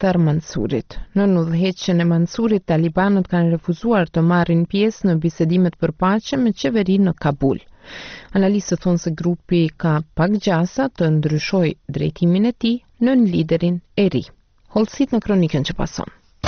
Akhtar Mansurit. Në udhëheqjen e Mansurit, talibanët kanë refuzuar të marrin pjesë në bisedimet për paqe me qeverinë në Kabul. Analistët thonë se grupi ka pak gjasa të ndryshojë drejtimin e tij në liderin e ri. Hollësit në kronikën që pason.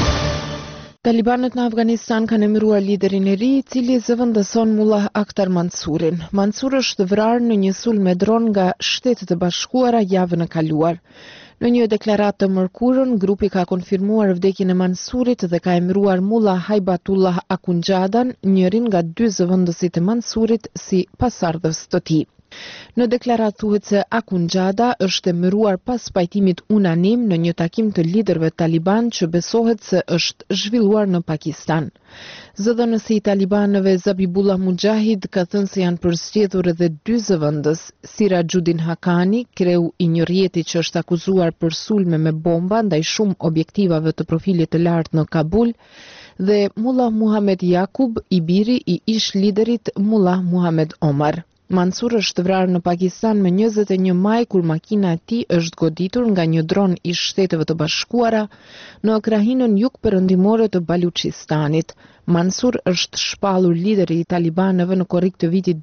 Talibanët në Afganistan kanë emëruar liderin e ri, i cili zëvendëson Mullah Akhtar Mansurin. Mansur është vrarë në një sulm me dron nga Shtetet e Bashkuara javën e kaluar. Në një deklaratë të mërkurën, grupi ka konfirmuar vdekjen e Mansurit dhe ka emëruar Mullah Haibatullah Akunjadan, njërin nga dy zëvendësit e Mansurit, si pasardhës të tij. Në deklaratë thuhet se Akunjada është emëruar pas pajtimit unanim në një takim të liderëve taliban që besohet se është zhvilluar në Pakistan. Zëdhënësi i talibanëve Zabihullah Mujahid ka thënë se janë përzgjedhur edhe dy zëvendës, Sirajuddin Haqqani, kreu i një rjeti që është akuzuar për sulme me bomba ndaj shumë objektivave të profilit të lartë në Kabul, dhe Mullah Muhammed Yaqub, i biri i ish liderit Mullah Muhammed Omar. Mansur është vrarë në Pakistan me 21 maj kur makina e tij është goditur nga një dron i Shteteve të Bashkuara në krahinën jugperëndimore të Baluchistanit. Mansur është shpallur lideri i talibanëve në korrik të vitit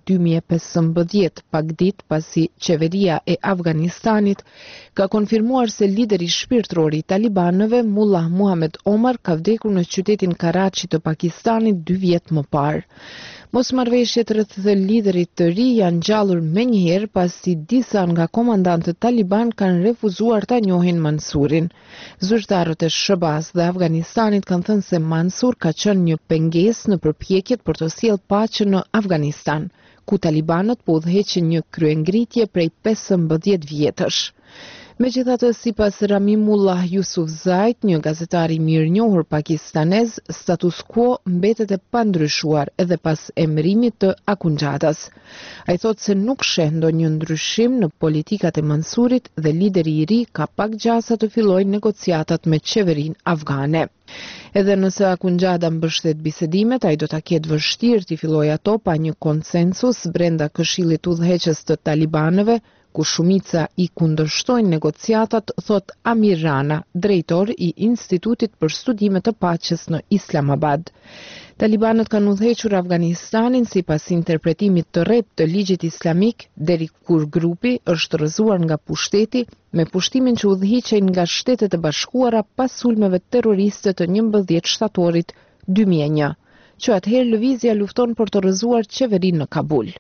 2015, pak ditë pasi qeveria e Afganistanit ka konfirmuar se lideri shpirtëror i talibanëve, Mullah Muhammed Omar, ka vdekur në qytetin Karachi të Pakistanit 2 vjet më parë. Mosmarrveshjet rreth liderit të ri janë ngjallur menjëherë pasi disa nga komandantët taliban kanë refuzuar ta njohin Mansurin. Zyrtarët e SBA-s dhe Afganistanit kanë thënë se Mansur ka qenë një pengesë në përpjekjet për të sjellë paqe në Afganistan, ku talibanët po udhëheqin një kryengritje prej 15 vjetësh. Megjithatë, sipas Ramimullah Yusufzait, një gazetar i mirënjohur pakistanez, status quo mbetet e pandryshuar edhe pas emërimit të Akunjadas. Ai thotë se nuk sheh ndonjë ndryshim në politikat e Mansurit dhe lideri i ri ka pak gjasa të fillojë negociatat me qeverinë afgane. Edhe nëse Akunjada mbështet bisedimet, ai do ta ketë vështirë të fillojë ato pa një konsensus brenda Këshillit Udhëheqës të Talibanëve, ku shumica i kundërshtojnë negociatat, thot Amir Rana, drejtor i Institutit për Studime të Paqes në Islamabad. Talibanët kanë udhëhequr Afganistanin sipas interpretimit të rreptë të ligjit islamik, deri kur grupi është rrëzuar nga pushteti, me pushtimin që udhëhiqej nga Shtetet e Bashkuara pas sulmeve terroriste të 11 shtatorit 2001, që atëherë lëvizja lufton për të rrëzuar qeverinë në Kabul.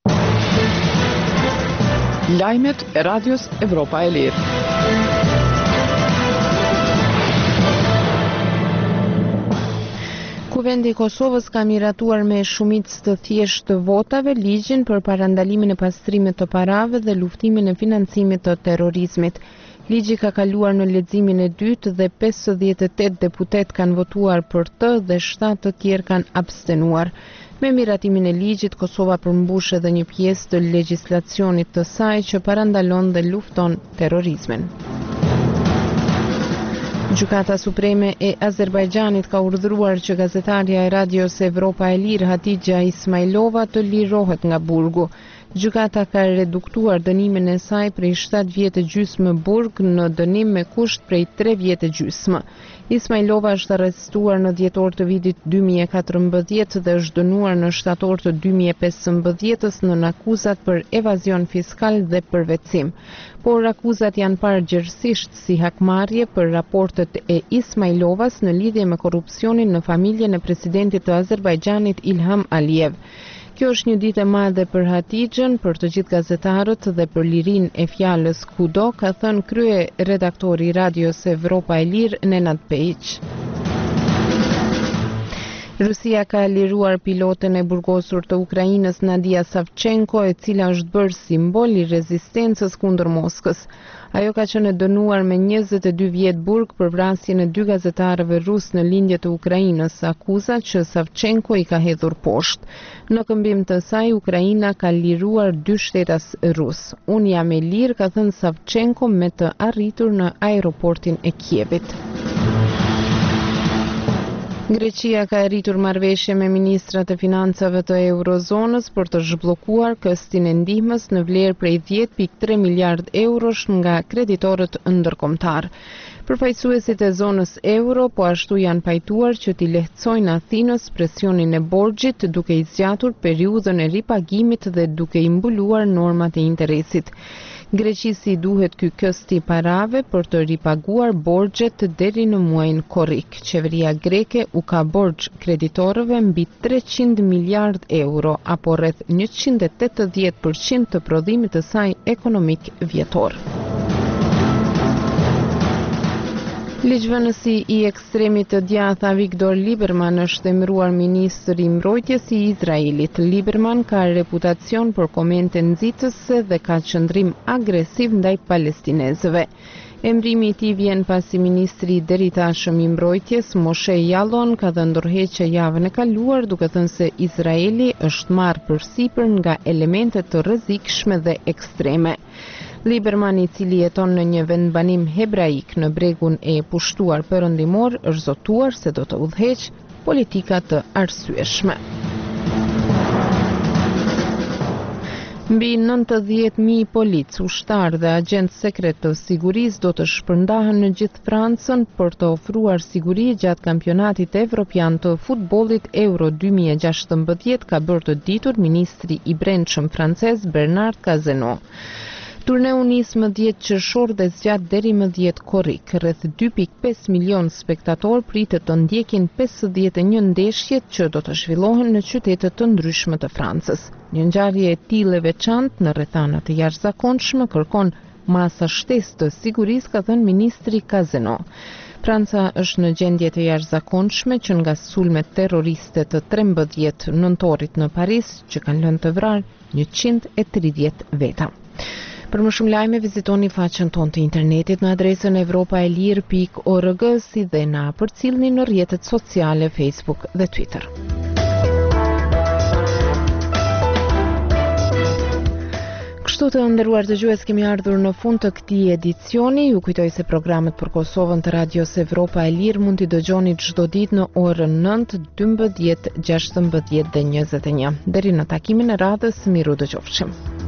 Lajmet e Radios Evropa e Lirë. Kuvendi i Kosovës ka miratuar me shumicë të thjeshtë të votave ligjin për parandalimin e pastrimit të parave dhe luftimin e financimit të terrorizmit. Ligji ka kaluar në leximin e dytë dhe 58 deputet kanë votuar për të dhe 7 të tjerë kanë abstenuar. Me miratimin e ligjit, Kosova përmbush edhe një pjesë të legjislacionit të saj që parandalon dhe lufton terrorizmin. Gjykata Supreme e Azerbajxhanit ka urdhëruar që gazetarja e Radios Evropa e Lirë Hatixha Ismailova të lirohet nga burgu. Gjykata ka reduktuar dënimin e saj prej 7 vjetë gjysmë burg në dënim me kusht prej 3 vjetë gjysmë. Ismailova është arrestuar në dhjetor të vitit 2014 dhe është dënuar në shtator të 2015 në akuzat për evazion fiskal dhe përvetësim. Por akuzat janë parë gjërësisht si hakmarrje për raportet e Ismailovas në lidhje me korrupsionin në familjen e presidentit të Azerbajxhanit Ilham Aliyev. Kjo është një ditë e madhe për Hatixhën, për të gjithë gazetarët dhe për lirinë e fjalës kudo, ka thënë krye redaktori i Radios Evropa e Lirë Nenad Pejić. Rusia ka liruar piloten e burgosur të Ukrainës Nadia Savchenko, e cila është bërë simbol i rezistencës kundër Moskës. Ajo ka qenë dënuar me 22 vjet burg për vrasjen e 2 gazetarëve rus në lindje të Ukrainës, akuzat që Savchenko i ka hedhur poshtë. Në këmbim të saj, Ukraina ka liruar 2 shtetas rus. Unë jam e lirë, ka thënë Savchenko me të arritur në aeroportin e Kievit. Greqia ka arritur marrëveshje me ministrat e financave të eurozonës për të zhbllokuar këstin e ndihmës në vlerë prej 10.3 miliard eurosh nga kreditorët ndërkombëtar. Përfaqësuesit e zonës euro po ashtu janë pajtuar që t'i lehtësojnë Athinës presionin e borxhit duke i zgjatur periudhën e ripagimit dhe duke i mbuluar normat e interesit. Greqisi duhet ky kësti parave për të ripaguar borxhet deri në muajin korrik. Qeveria greke u ka borxh kreditorëve mbi 300 miliard euro, apo rreth 180% të prodhimit të saj ekonomik vjetor. Ligjvënësi i ekstremit të djatha Viktor Liberman është emëruar ministri i mbrojtjes i Izraelit. Liberman ka reputacion për komente nxitëse dhe ka qëndrim agresiv ndaj palestinezëve. Emrimi i tij vjen pasi ministri i deritashëm i mbrojtjes Moshe Yaalon ka dhënë ndërheqje javën e kaluar duke thënë se Izraeli është marrë përsipër nga elemente të rrezikshme dhe ekstreme. Liberman, i cili jeton në një vendbanim hebraik në bregun e pushtuar perëndimor, është zotuar se do të udhëheqë politika të arsyeshme. Mbi 90.000 polic, ushtar dhe agent sekret të sigurisë do të shpërndahen në gjithë Francën për të ofruar siguri gjatë kampionatit evropian të futbollit Euro 2016, ka bërë të ditur ministri i brendshëm francez Bernard Cazeneuve. Turneu nis më 10 qershor dhe zgjat deri më 10 korrik. Rreth 2.5 milion spektator pritet të ndjekin 51 ndeshjet që do të zhvillohen në qytete të ndryshme të Francës. Një ngjarje e tillë e veçantë në rrethana të jashtëzakonshme kërkon masa shtesë të sigurisë, ka thënë ministri Cazeneuve. Franca është në gjendje të jashtëzakonshme që nga sulmet terroriste të 13 nëntorit në Paris, që kanë lënë të vrarë 130 veta. Për më shumë lajme, vizitoni faqen tonë të internetit në adresën evropaelir.org, si dhe na përcillni në rrjetet sociale Facebook dhe Twitter. Kështu të nderuar dëgjues, kemi ardhur në fund të këtij edicioni. Ju kujtoj se programet për Kosovën të Radios Evropa e Lirë mund t'i dëgjoni çdo ditë në orën 9, 12, 16 dhe 21. Deri në takimin e radhës, miru dëgjofshim.